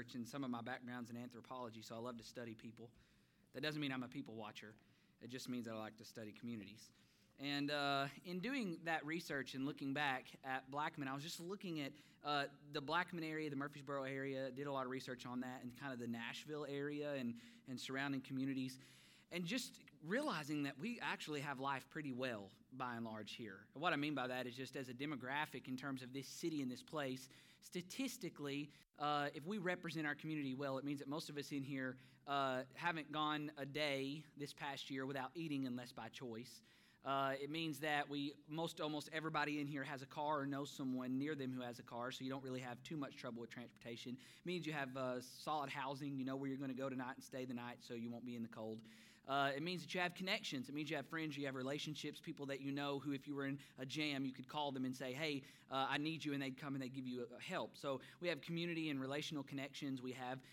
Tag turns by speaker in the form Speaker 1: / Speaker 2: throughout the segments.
Speaker 1: research, and some of my background's in anthropology, so I love to study people. That doesn't mean I'm a people watcher. It just means that I like to study communities. And in doing that research and looking back at Blackman, I was just looking at the Blackman area, the Murfreesboro area, did a lot of research on that, and kind of the Nashville area and surrounding communities, and just realizing that we actually have life pretty well, by and large, here. And what I mean by that is just as a demographic in terms of this city and this place, statistically, if we represent our community well, it means that most of us in here haven't gone a day this past year without eating unless by choice. It means that almost everybody in here has a car or knows someone near them who has a car, so you don't really have too much trouble with transportation. It means you have solid housing, you know where you're going to go tonight and stay the night so you won't be in the cold. It means that you have connections. It means you have friends, you have relationships, people that you know who, if you were in a jam, you could call them and say, hey, I need you, and they'd come and they'd give you help. So we have community and relational connections. We have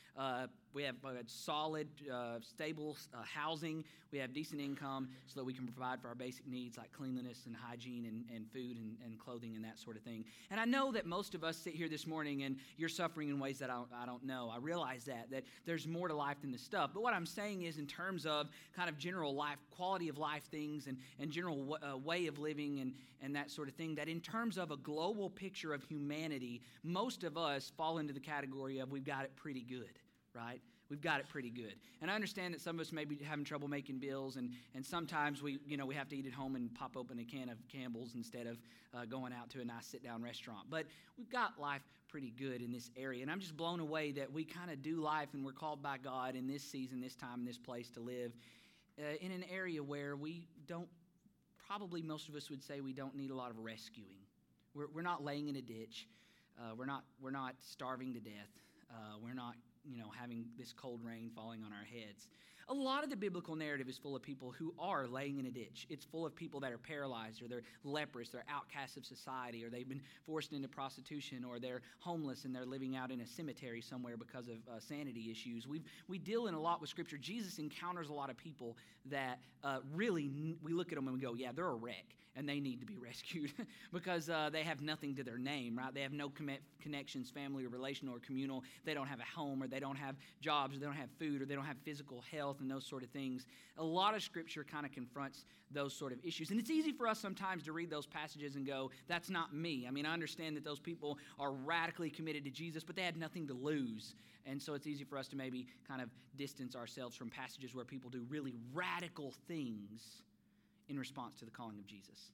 Speaker 1: solid, stable housing. We have decent income so that we can provide for our basic needs like cleanliness and hygiene and food and clothing and that sort of thing. And I know that most of us sit here this morning and you're suffering in ways that I don't know. I realize that there's more to life than this stuff. But what I'm saying is in terms of kind of general life, quality of life things and general way of living and that sort of thing, that in terms of a global picture of humanity, most of us fall into the category of we've got it pretty good. Right? We've got it pretty good. And I understand that some of us may be having trouble making bills, and sometimes we have to eat at home and pop open a can of Campbell's instead of going out to a nice sit-down restaurant. But we've got life pretty good in this area. And I'm just blown away that we kind of do life, and we're called by God in this season, this time, this place to live in an area where we don't, probably most of us would say we don't need a lot of rescuing. We're not laying in a ditch. We're not starving to death. We're not having this cold rain falling on our heads. A lot of the biblical narrative is full of people who are laying in a ditch. It's full of people that are paralyzed, or they're leprous, they're outcasts of society, or they've been forced into prostitution, or they're homeless and they're living out in a cemetery somewhere because of sanity issues. We deal in a lot with Scripture. Jesus encounters a lot of people that really, we look at them and we go, yeah, they're a wreck, and they need to be rescued because they have nothing to their name, right? They have no connections, family or relational or communal. They don't have a home, or they don't have jobs, or they don't have food, or they don't have physical health and those sort of things. A lot of Scripture kind of confronts those sort of issues. And it's easy for us sometimes to read those passages and go, that's not me. I mean, I understand that those people are radically committed to Jesus, but they had nothing to lose. And so it's easy for us to maybe kind of distance ourselves from passages where people do really radical things in response to the calling of Jesus.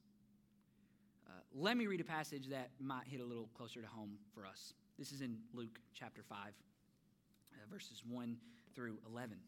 Speaker 1: Let me read a passage that might hit a little closer to home for us. This is in Luke chapter 5, verses 1 through 11.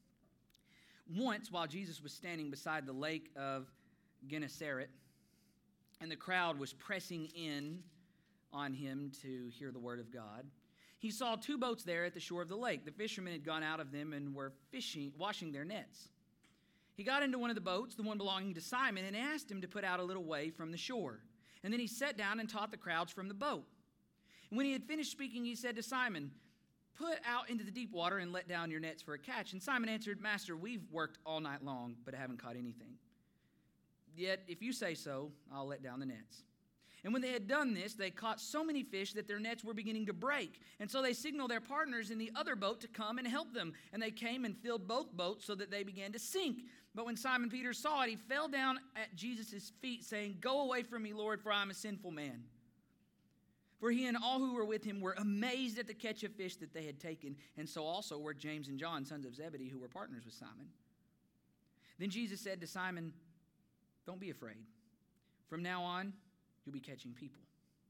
Speaker 1: Once, while Jesus was standing beside the lake of Gennesaret, and the crowd was pressing in on him to hear the word of God, he saw two boats there at the shore of the lake. The fishermen had gone out of them and were washing their nets. He got into one of the boats, the one belonging to Simon, and asked him to put out a little way from the shore. And then he sat down and taught the crowds from the boat. And when he had finished speaking, he said to Simon, "Put out into the deep water and let down your nets for a catch." And Simon answered, "Master, we've worked all night long, but haven't caught anything. Yet, if you say so, I'll let down the nets." And when they had done this, they caught so many fish that their nets were beginning to break. And so they signaled their partners in the other boat to come and help them. And they came and filled both boats so that they began to sink. But when Simon Peter saw it, he fell down at Jesus' feet, saying, "Go away from me, Lord, for I am a sinful man." For he and all who were with him were amazed at the catch of fish that they had taken. And so also were James and John, sons of Zebedee, who were partners with Simon. Then Jesus said to Simon, "Don't be afraid. From now on, you'll be catching people."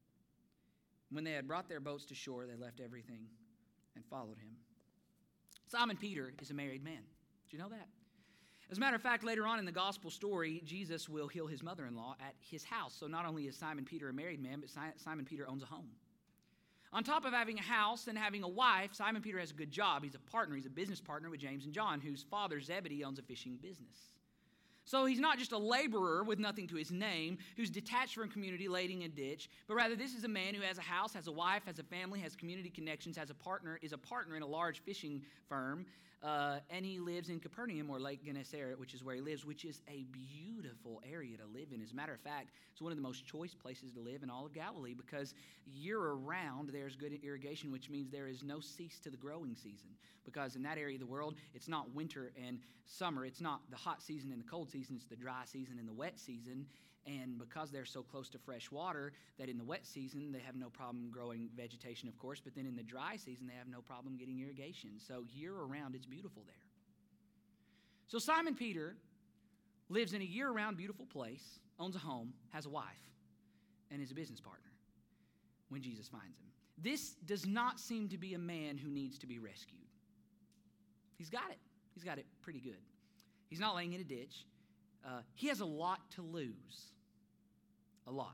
Speaker 1: When they had brought their boats to shore, they left everything and followed him. Simon Peter is a married man. Did you know that? As a matter of fact, later on in the gospel story, Jesus will heal his mother-in-law at his house. So not only is Simon Peter a married man, but Simon Peter owns a home. On top of having a house and having a wife, Simon Peter has a good job. He's a partner. He's a business partner with James and John, whose father, Zebedee, owns a fishing business. So he's not just a laborer with nothing to his name, who's detached from community, lading a ditch, but rather this is a man who has a house, has a wife, has a family, has community connections, has a partner, is a partner in a large fishing firm, and he lives in Capernaum, or Lake Gennesaret, which is where he lives, which is a beautiful area to live in. As a matter of fact, it's one of the most choice places to live in all of Galilee because year-round there's good irrigation, which means there is no cease to the growing season. Because in that area of the world, it's not winter and summer. It's not the hot season and the cold season. It's the dry season and the wet season. And because they're so close to fresh water, that in the wet season, they have no problem growing vegetation, of course. But then in the dry season, they have no problem getting irrigation. So year-round, it's beautiful there. So Simon Peter lives in a year-round beautiful place, owns a home, has a wife, and is a business partner when Jesus finds him. This does not seem to be a man who needs to be rescued. He's got it. He's got it pretty good. He's not laying in a ditch. He has a lot to lose. A lot.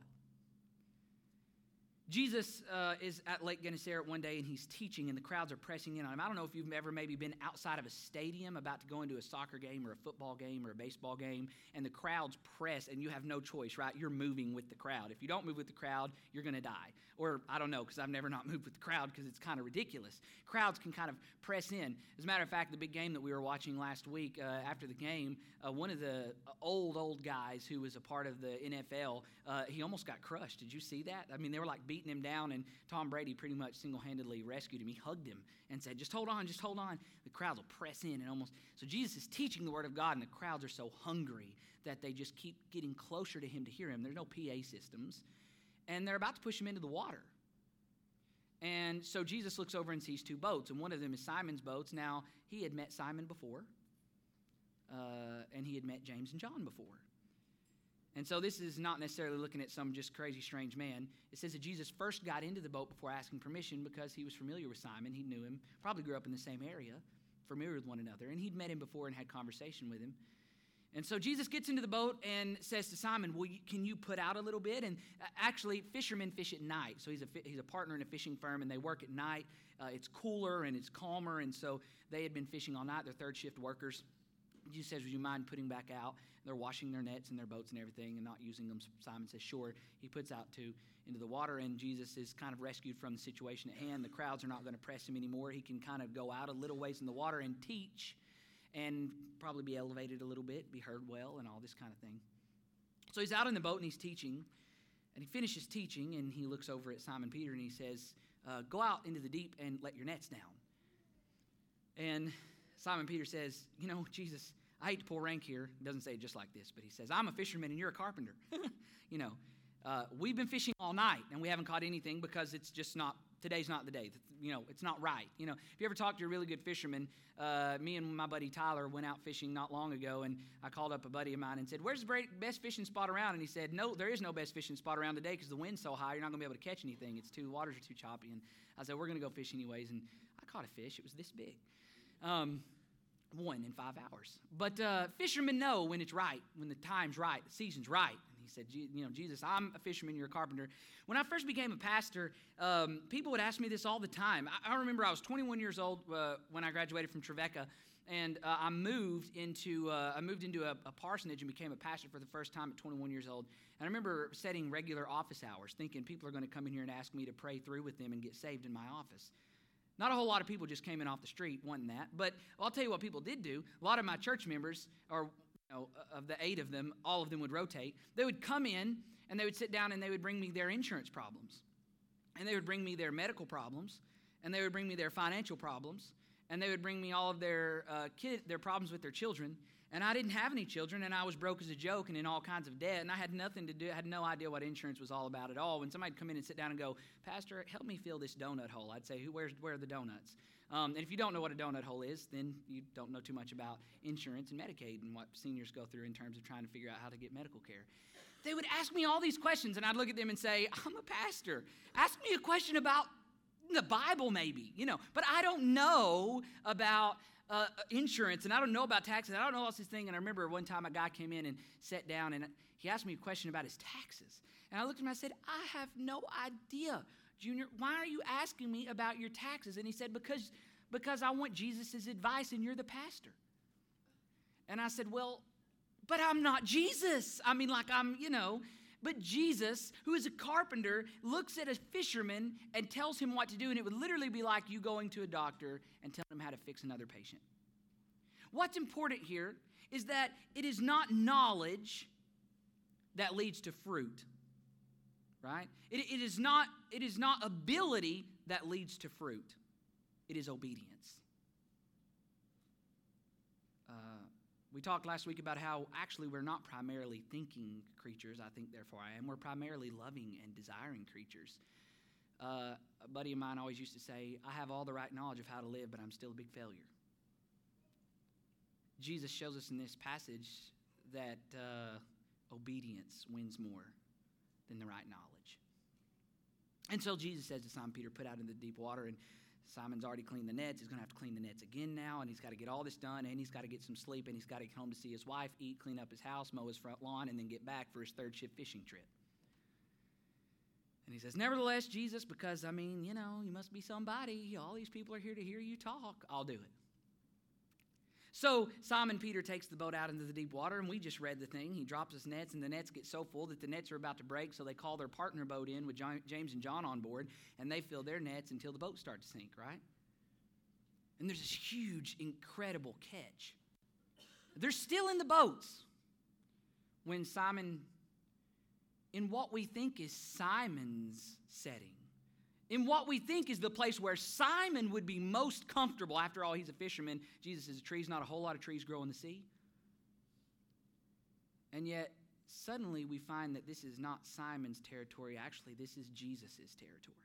Speaker 1: Jesus is at Lake Gennesaret one day, and he's teaching, and the crowds are pressing in on him. I don't know if you've ever maybe been outside of a stadium about to go into a soccer game or a football game or a baseball game, and the crowds press, and you have no choice, right? You're moving with the crowd. If you don't move with the crowd, you're going to die. Or, I don't know, because I've never not moved with the crowd because it's kind of ridiculous. Crowds can kind of press in. As a matter of fact, the big game that we were watching last week, after the game, one of the old guys who was a part of the NFL, he almost got crushed. Did you see that? I mean, they were like beating him down, and Tom Brady pretty much single-handedly rescued him. He hugged him and said, just hold on, just hold on. The crowds will press in and almost. So Jesus is teaching the Word of God, and the crowds are so hungry that they just keep getting closer to him to hear him. There's no PA systems. And they're about to push him into the water. And so Jesus looks over and sees two boats, and one of them is Simon's boats. Now, he had met Simon before, and he had met James and John before. And so this is not necessarily looking at some just crazy, strange man. It says that Jesus first got into the boat before asking permission because he was familiar with Simon. He knew him, probably grew up in the same area, familiar with one another, and he'd met him before and had conversation with him. And so Jesus gets into the boat and says to Simon, can you put out a little bit? And actually, fishermen fish at night. So he's a partner in a fishing firm, and they work at night. It's cooler and it's calmer, and so they had been fishing all night. They're third shift workers. Jesus says, would you mind putting back out? They're washing their nets and their boats and everything and not using them. Simon says, sure. He puts out two into the water, and Jesus is kind of rescued from the situation at hand. The crowds are not going to press him anymore. He can kind of go out a little ways in the water and teach and probably be elevated a little bit, be heard well, and all this kind of thing. So he's out in the boat, and he's teaching, and he finishes teaching, and he looks over at Simon Peter, and he says, go out into the deep and let your nets down. And Simon Peter says, Jesus, I hate to pull rank here. He doesn't say it just like this, but he says, I'm a fisherman, and you're a carpenter. We've been fishing all night, and we haven't caught anything because it's just not, today's not the day. It's not right. If you ever talk to a really good fisherman, me and my buddy Tyler went out fishing not long ago, and I called up a buddy of mine and said, where's the best fishing spot around? And he said, no, there is no best fishing spot around today because the wind's so high, you're not going to be able to catch anything. The waters are too choppy. And I said, we're going to go fish anyways. And I caught a fish. It was this big. One in 5 hours. But fishermen know when it's right, when the time's right, the season's right. And he said, Jesus, I'm a fisherman, you're a carpenter. When I first became a pastor, people would ask me this all the time. I remember I was 21 years old when I graduated from Trevecca, and I moved into a parsonage and became a pastor for the first time at 21 years old. And I remember setting regular office hours, thinking people are going to come in here and ask me to pray through with them and get saved in my office. Not a whole lot of people just came in off the street wanting that, but I'll tell you what people did do. A lot of my church members, or of the 8 of them, all of them would rotate. They would come in, and they would sit down, and they would bring me their insurance problems, and they would bring me their medical problems, and they would bring me their financial problems, and they would bring me all of their their problems with their children. And I didn't have any children, and I was broke as a joke and in all kinds of debt, and I had nothing to do. I had no idea what insurance was all about at all. When somebody'd come in and sit down and go, Pastor, help me fill this donut hole, I'd say, where are the donuts? And if you don't know what a donut hole is, then you don't know too much about insurance and Medicaid and what seniors go through in terms of trying to figure out how to get medical care. They would ask me all these questions, and I'd look at them and say, I'm a pastor. Ask me a question about the Bible maybe, but I don't know about insurance, and I don't know about taxes. I don't know all this thing. And I remember one time a guy came in and sat down, and he asked me a question about his taxes. And I looked at him and I said, I have no idea, Junior. Why are you asking me about your taxes? And he said, because I want Jesus' advice, and you're the pastor. And I said, well, But I'm not Jesus. But Jesus, who is a carpenter, looks at a fisherman and tells him what to do, and it would literally be like you going to a doctor and telling him how to fix another patient. What's important here is that it is not knowledge that leads to fruit, right? It is not ability that leads to fruit. It is obedience. We talked last week about how actually we're not primarily thinking creatures. I think, therefore I am. We're primarily loving and desiring creatures. A buddy of mine always used to say, I have all the right knowledge of how to live, but I'm still a big failure. Jesus shows us in this passage that obedience wins more than the right knowledge. And so Jesus says to Simon Peter, put out into the deep water, and Simon's already cleaned the nets. He's going to have to clean the nets again now, and he's got to get all this done, and he's got to get some sleep, and he's got to get home to see his wife, eat, clean up his house, mow his front lawn, and then get back for his third shift fishing trip. And he says, nevertheless, Jesus, because, you must be somebody. All these people are here to hear you talk. I'll do it. So Simon Peter takes the boat out into the deep water, and we just read the thing. He drops his nets, and the nets get so full that the nets are about to break, so they call their partner boat in with James and John on board, and they fill their nets until the boat starts to sink, right? And there's this huge, incredible catch. They're still in the boats when Simon, in what we think is Simon's setting, in what we think is the place where Simon would be most comfortable. After all, he's a fisherman. Jesus is a tree. There's not a whole lot of trees grow in the sea. And yet, suddenly we find that this is not Simon's territory. Actually, this is Jesus' territory.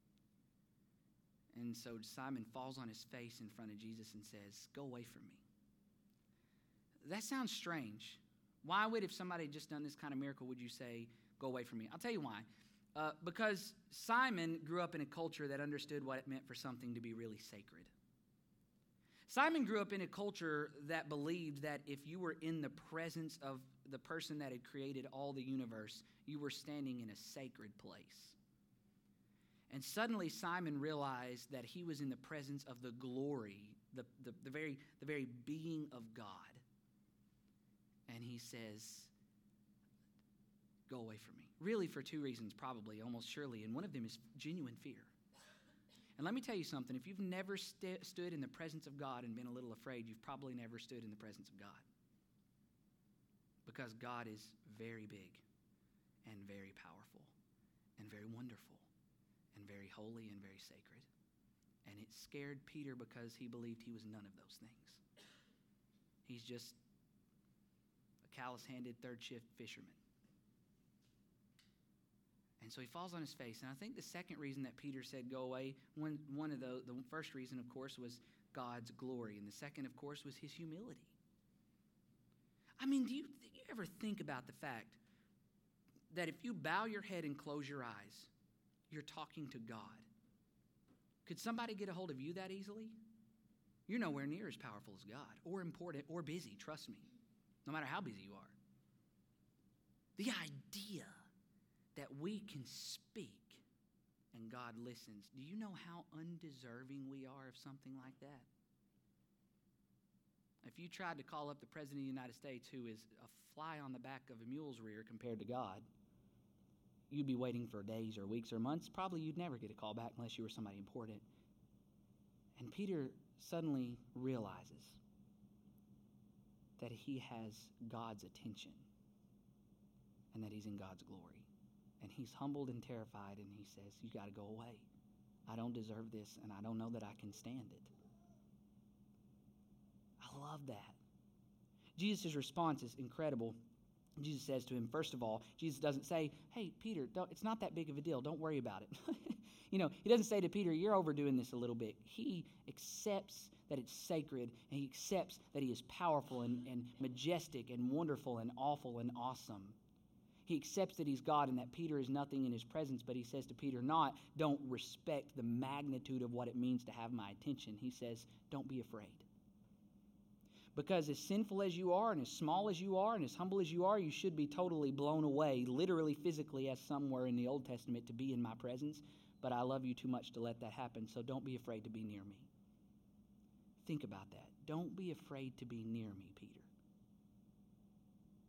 Speaker 1: And so Simon falls on his face in front of Jesus and says, go away from me. That sounds strange. Why would, if somebody had just done this kind of miracle, would you say, go away from me? I'll tell you why. Because Simon grew up in a culture that understood what it meant for something to be really sacred. Simon grew up in a culture that believed that if you were in the presence of the person that had created all the universe, you were standing in a sacred place. And suddenly Simon realized that he was in the presence of the glory, the very being of God. And he says, go away from me. Really for two reasons, probably, almost surely, and one of them is genuine fear. And let me tell you something. If you've never stood in the presence of God and been a little afraid, you've probably never stood in the presence of God. Because God is very big and very powerful and very wonderful and very holy and very sacred. And it scared Peter because he believed he was none of those things. He's just a callous-handed third-shift fisherman. And so he falls on his face. And I think the second reason that Peter said go away, one of the first reason, of course, was God's glory. And the second, of course, was his humility. Do you ever think about the fact that if you bow your head and close your eyes, you're talking to God? Could somebody get a hold of you that easily? You're nowhere near as powerful as God, or important, or busy, trust me, no matter how busy you are. The idea that we can speak and God listens. Do you know how undeserving we are of something like that? If you tried to call up the President of the United States, who is a fly on the back of a mule's rear compared to God, you'd be waiting for days or weeks or months. Probably you'd never get a call back unless you were somebody important. And Peter suddenly realizes that he has God's attention and that he's in God's glory. And he's humbled and terrified, and he says, you got to go away. I don't deserve this, and I don't know that I can stand it. I love that. Jesus' response is incredible. Jesus says to him, first of all, Jesus doesn't say, hey, Peter, it's not that big of a deal. Don't worry about it. He doesn't say to Peter, you're overdoing this a little bit. He accepts that it's sacred, and he accepts that he is powerful and majestic and wonderful and awful and awesome. He accepts that he's God and that Peter is nothing in his presence, but he says to Peter, don't respect the magnitude of what it means to have my attention. He says, don't be afraid. Because as sinful as you are and as small as you are and as humble as you are, you should be totally blown away, literally, physically, as some were in the Old Testament, to be in my presence. But I love you too much to let that happen, so don't be afraid to be near me. Think about that. Don't be afraid to be near me, Peter.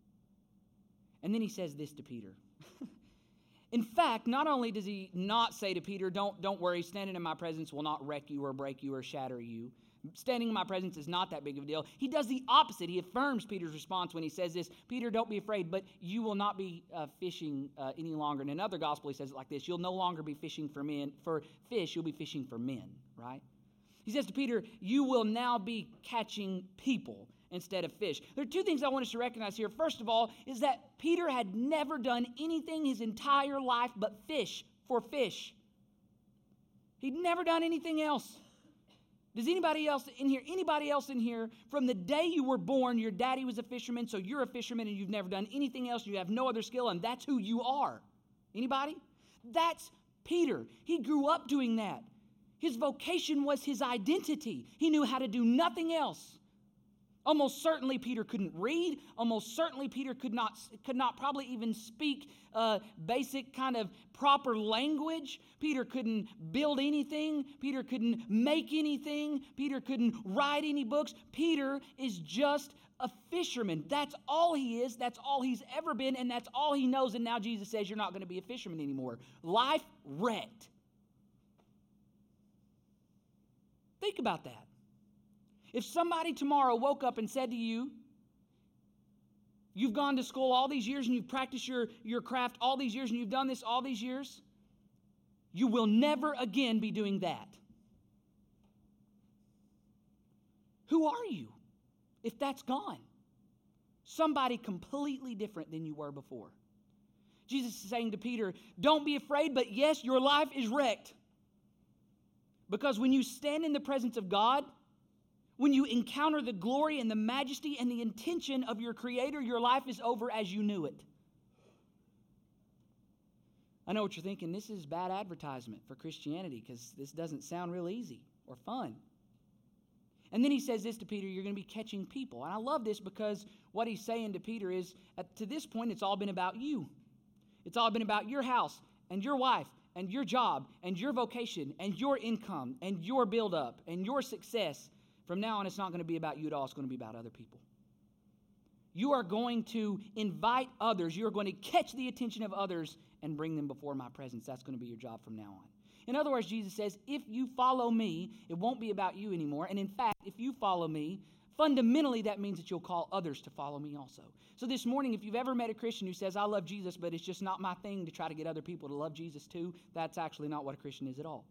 Speaker 1: And then he says this to Peter. In fact, not only does he not say to Peter, don't worry, standing in my presence will not wreck you or break you or shatter you. Standing in my presence is not that big of a deal. He does the opposite. He affirms Peter's response when he says this, Peter, don't be afraid, but you will not be fishing any longer. In another gospel, he says it like this, you'll no longer be fishing for fish, you'll be fishing for men, right? He says to Peter, you will now be catching people instead of fish. There are two things I want us to recognize here. First of all, is that Peter had never done anything his entire life but fish for fish. He'd never done anything else. Does anybody else in here, from the day you were born, your daddy was a fisherman, so you're a fisherman and you've never done anything else, you have no other skill, and that's who you are? Anybody? That's Peter. He grew up doing that. His vocation was his identity. He knew how to do nothing else. Almost certainly Peter couldn't read. Almost certainly Peter could not probably even speak basic kind of proper language. Peter couldn't build anything. Peter couldn't make anything. Peter couldn't write any books. Peter is just a fisherman. That's all he is. That's all he's ever been, and that's all he knows. And now Jesus says you're not going to be a fisherman anymore. Life wrecked. Think about that. If somebody tomorrow woke up and said to you, you've gone to school all these years and you've practiced your craft all these years and you've done this all these years, you will never again be doing that. Who are you if that's gone? Somebody completely different than you were before. Jesus is saying to Peter, don't be afraid, but yes, your life is wrecked. Because when you stand in the presence of God, when you encounter the glory and the majesty and the intention of your Creator, your life is over as you knew it. I know what you're thinking. This is bad advertisement for Christianity because this doesn't sound real easy or fun. And then he says this to Peter, you're going to be catching people. And I love this because what he's saying to Peter is, to this point, it's all been about you. It's all been about your house and your wife and your job and your vocation and your income and your build-up and your success. From now on, it's not going to be about you at all. It's going to be about other people. You are going to invite others. You're going to catch the attention of others and bring them before my presence. That's going to be your job from now on. In other words, Jesus says, if you follow me, it won't be about you anymore. And in fact, if you follow me, fundamentally that means that you'll call others to follow me also. So this morning, if you've ever met a Christian who says, I love Jesus, but it's just not my thing to try to get other people to love Jesus too, that's actually not what a Christian is at all.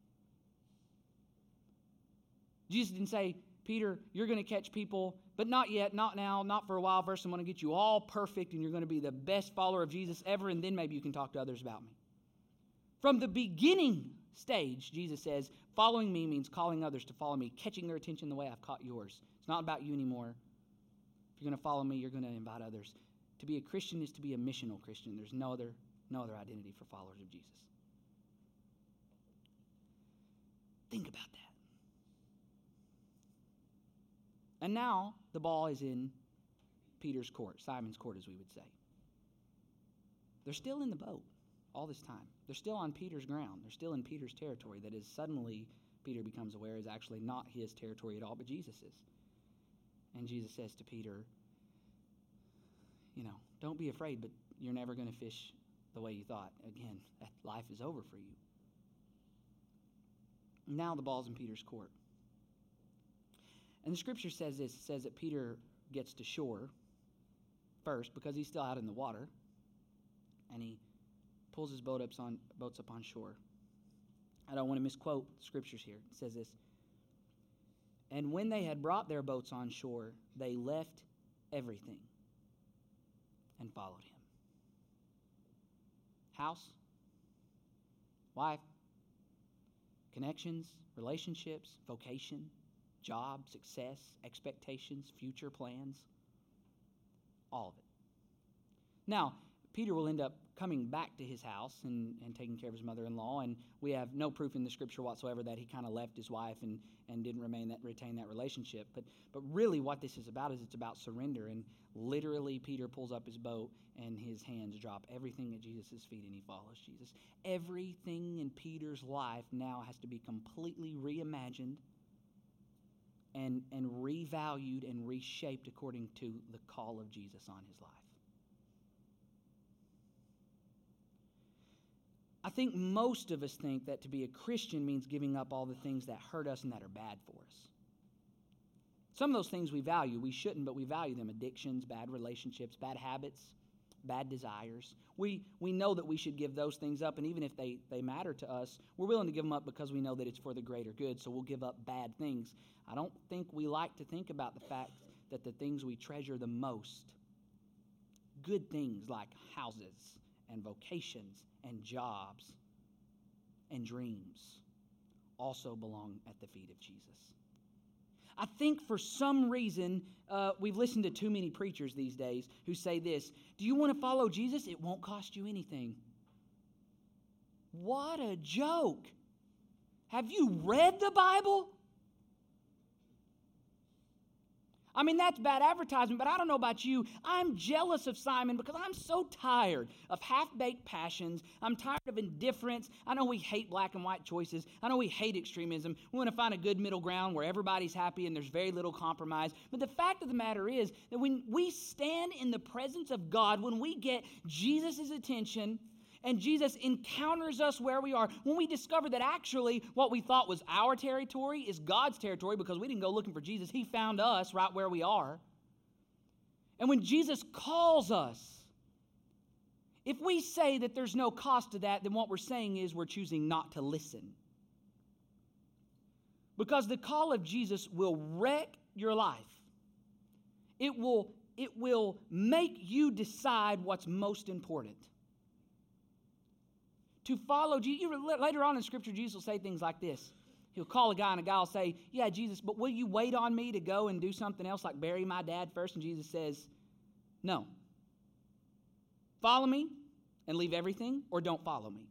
Speaker 1: Jesus didn't say, Peter, you're going to catch people, but not yet, not now, not for a while. First, I'm going to get you all perfect, and you're going to be the best follower of Jesus ever, and then maybe you can talk to others about me. From the beginning stage, Jesus says, following me means calling others to follow me, catching their attention the way I've caught yours. It's not about you anymore. If you're going to follow me, you're going to invite others. To be a Christian is to be a missional Christian. There's no other identity for followers of Jesus. Think about that. And now the ball is in Peter's court, Simon's court, as we would say. They're still in the boat all this time. They're still on Peter's ground. They're still in Peter's territory that is suddenly, Peter becomes aware, is actually not his territory at all, but Jesus's. And Jesus says to Peter, don't be afraid, but you're never going to fish the way you thought. Again, that life is over for you. Now the ball's in Peter's court. And the scripture says this. It says that Peter gets to shore first because he's still out in the water. And he pulls his boats up on shore. I don't want to misquote the scriptures here. It says this. And when they had brought their boats on shore, they left everything and followed him. House, wife, connections, relationships, vocation, job, success, expectations, future plans, all of it. Now, Peter will end up coming back to his house and taking care of his mother-in-law, and we have no proof in the scripture whatsoever that he kind of left his wife and didn't retain that relationship. But really what this is about is it's about surrender, and literally Peter pulls up his boat and his hands drop everything at Jesus' feet and he follows Jesus. Everything in Peter's life now has to be completely reimagined and revalued and reshaped according to the call of Jesus on his life. I think most of us think that to be a Christian means giving up all the things that hurt us and that are bad for us. Some of those things we value. We shouldn't, but we value them. Addictions, bad relationships, bad habits, bad desires. We know that we should give those things up, and even if they matter to us, we're willing to give them up because we know that it's for the greater good, so we'll give up bad things. I don't think we like to think about the fact that the things we treasure the most, good things like houses and vocations and jobs and dreams, also belong at the feet of Jesus. I think for some reason, we've listened to too many preachers these days who say this: do you want to follow Jesus? It won't cost you anything. What a joke. Have you read the Bible? I mean, that's bad advertisement, but I don't know about you. I'm jealous of Simon because I'm so tired of half-baked passions. I'm tired of indifference. I know we hate black and white choices. I know we hate extremism. We want to find a good middle ground where everybody's happy and there's very little compromise. But the fact of the matter is that when we stand in the presence of God, when we get Jesus' attention, and Jesus encounters us where we are, when we discover that actually what we thought was our territory is God's territory because we didn't go looking for Jesus. He found us right where we are. And when Jesus calls us, if we say that there's no cost to that, then what we're saying is we're choosing not to listen. Because the call of Jesus will wreck your life. It will make you decide what's most important. To follow Jesus. Later on in Scripture, Jesus will say things like this. He'll call a guy, and a guy will say, yeah, Jesus, but will you wait on me to go and do something else, like bury my dad first? And Jesus says, no. Follow me and leave everything, or don't follow me.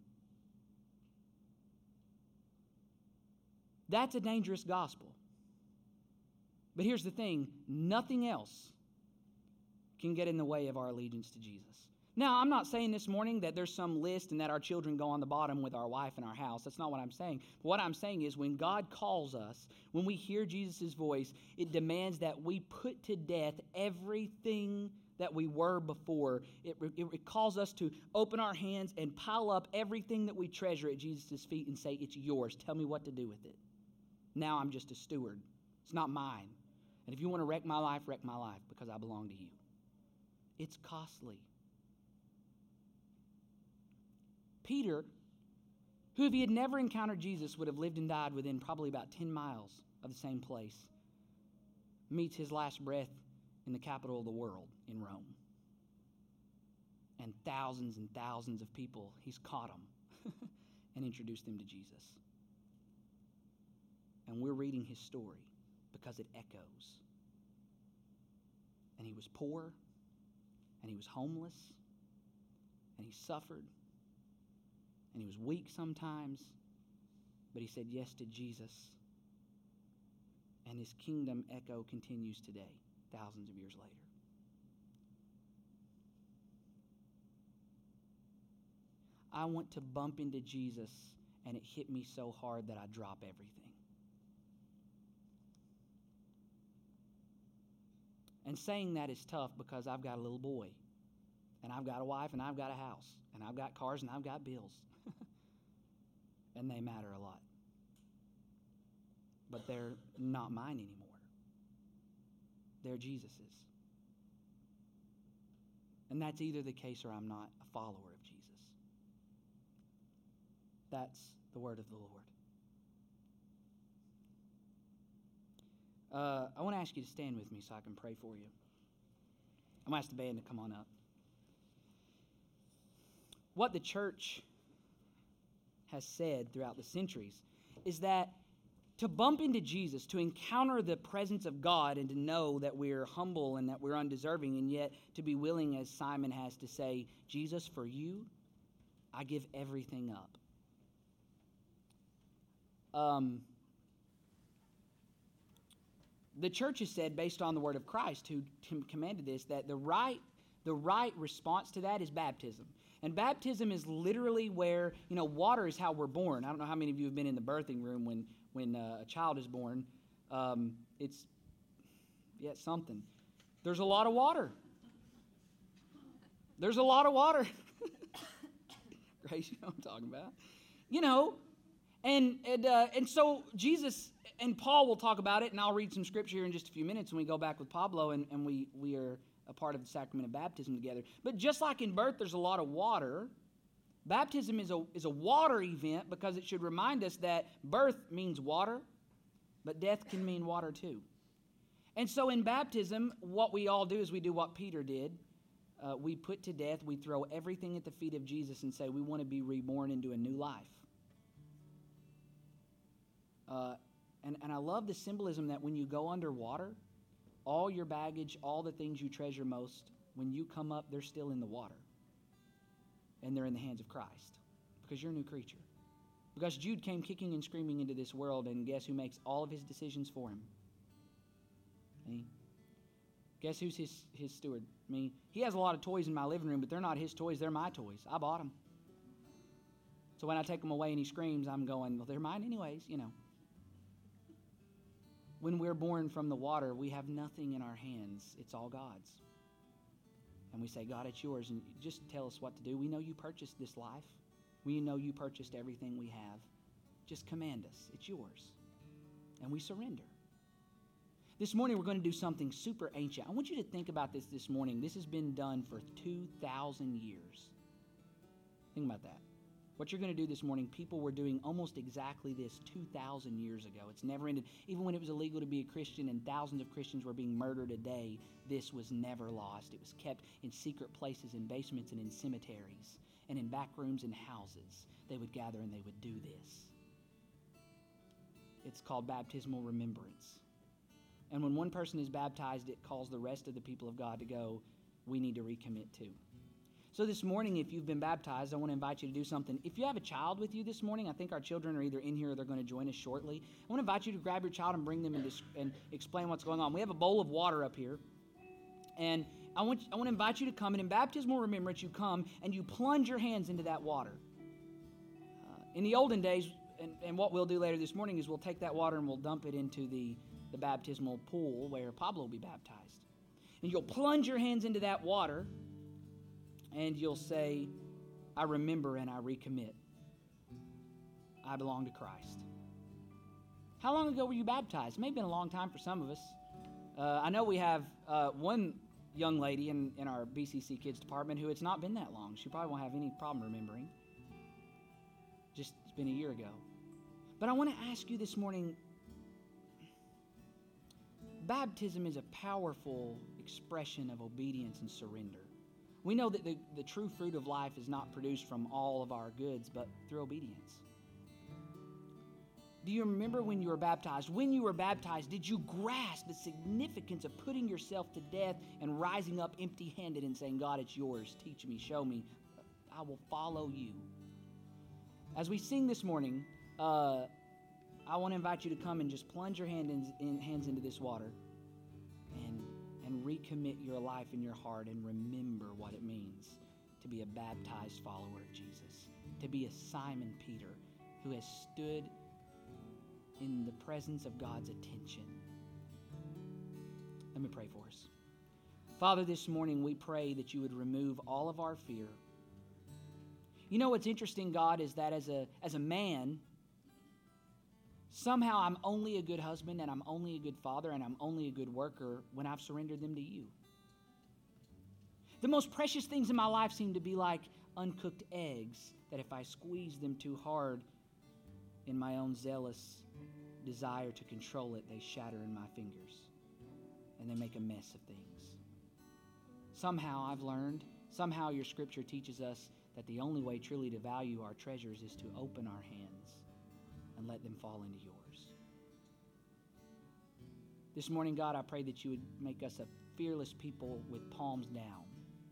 Speaker 1: That's a dangerous gospel. But here's the thing, nothing else can get in the way of our allegiance to Jesus. Now, I'm not saying this morning that there's some list and that our children go on the bottom with our wife and our house. That's not what I'm saying. But what I'm saying is when God calls us, when we hear Jesus' voice, it demands that we put to death everything that we were before. It calls us to open our hands and pile up everything that we treasure at Jesus' feet and say, it's yours. Tell me what to do with it. Now I'm just a steward. It's not mine. And if you want to wreck my life because I belong to you. It's costly. Peter, who if he had never encountered Jesus would have lived and died within probably about 10 miles of the same place, meets his last breath in the capital of the world, in Rome. And thousands of people, he's caught them and introduced them to Jesus. And we're reading his story because it echoes. And he was poor, and he was homeless, and he suffered, and he was weak sometimes, but he said yes to Jesus. And his kingdom echo continues today, thousands of years later. I want to bump into Jesus and it hit me so hard that I drop everything. And saying that is tough because I've got a little boy, and I've got a wife, and I've got a house, and I've got cars, and I've got bills. And they matter a lot. But they're not mine anymore. They're Jesus's. And that's either the case or I'm not a follower of Jesus. That's the word of the Lord. I want to ask you to stand with me so I can pray for you. I'm going to ask the band to come on up. What the church has said throughout the centuries is that to bump into Jesus, to encounter the presence of God and to know that we're humble and that we're undeserving, and yet to be willing, as Simon has, to say, Jesus, for you, I give everything up. The church has said, based on the word of Christ, who commanded this, that the right response to that is baptism. And baptism is literally where, water is how we're born. I don't know how many of you have been in the birthing room when a child is born. It's something. There's a lot of water. There's a lot of water. grace. You know what I'm talking about. You know, and so Jesus and Paul will talk about it, and I'll read some scripture here in just a few minutes when we go back with Pablo, and we are a part of the sacrament of baptism together. But just like in birth, there's a lot of water. Baptism is a water event because it should remind us that birth means water, but death can mean water too. And so in baptism, what we all do is we do what Peter did. We put to death, we throw everything at the feet of Jesus and say we want to be reborn into a new life. And I love the symbolism that when you go underwater, all your baggage, all the things you treasure most, when you come up, they're still in the water. And they're in the hands of Christ because you're a new creature. Because Jude came kicking and screaming into this world, and guess who makes all of his decisions for him? Me. Guess who's his steward? Me. He has a lot of toys in my living room, but they're not his toys. They're my toys. I bought them. So when I take them away and he screams, I'm going, well, they're mine anyways, you know. When we're born from the water, we have nothing in our hands. It's all God's. And we say, God, it's yours, and just tell us what to do. We know you purchased this life. We know you purchased everything we have. Just command us. It's yours. And we surrender. This morning, we're going to do something super ancient. I want you to think about this morning. This has been done for 2,000 years. Think about that. What you're going to do this morning, people were doing almost exactly this 2,000 years ago. It's never ended. Even when it was illegal to be a Christian and thousands of Christians were being murdered a day, this was never lost. It was kept in secret places, in basements and in cemeteries and in back rooms and houses. They would gather and they would do this. It's called baptismal remembrance. And when one person is baptized, it calls the rest of the people of God to go, we need to recommit too. So this morning, if you've been baptized, I want to invite you to do something. If you have a child with you this morning, I think our children are either in here or they're going to join us shortly. I want to invite you to grab your child and bring them and explain what's going on. We have a bowl of water up here. And I want to invite you to come, and in baptismal remembrance, you come and you plunge your hands into that water. In the olden days, and what we'll do later this morning is we'll take that water and we'll dump it into the baptismal pool where Pablo will be baptized. And you'll plunge your hands into that water, and you'll say, I remember and I recommit. I belong to Christ. How long ago were you baptized? It may have been a long time for some of us. I know we have one young lady in our BCC Kids department who it's not been that long. She probably won't have any problem remembering. Just it's been a year ago. But I want to ask you this morning, baptism is a powerful expression of obedience and surrender. We know that the true fruit of life is not produced from all of our goods, but through obedience. Do you remember when you were baptized? When you were baptized, did you grasp the significance of putting yourself to death and rising up empty-handed and saying, God, it's yours. Teach me, show me. I will follow you. As we sing this morning, I want to invite you to come and just plunge your hands into this water and recommit your life and your heart and remember what it means to be a baptized follower of Jesus, to be a Simon Peter who has stood in the presence of God's attention. Let me pray for us. Father, this morning we pray that you would remove all of our fear. You know what's interesting, God, is that as a man, somehow I'm only a good husband and I'm only a good father and I'm only a good worker when I've surrendered them to you. The most precious things in my life seem to be like uncooked eggs that if I squeeze them too hard in my own zealous desire to control it, they shatter in my fingers and they make a mess of things. Somehow I've learned, somehow your scripture teaches us that the only way truly to value our treasures is to open our hands and let them fall into yours. This morning, God, I pray that you would make us a fearless people with palms down.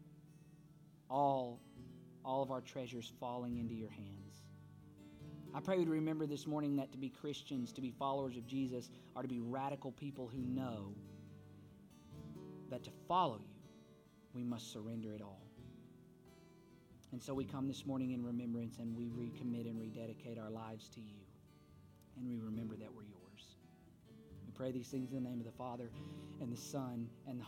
Speaker 1: All of our treasures falling into your hands. I pray we'd remember this morning that to be Christians, to be followers of Jesus, are to be radical people who know that to follow you, we must surrender it all. And so we come this morning in remembrance and we recommit and rededicate our lives to you. And we remember that we're yours. We pray these things in the name of the Father and the Son and the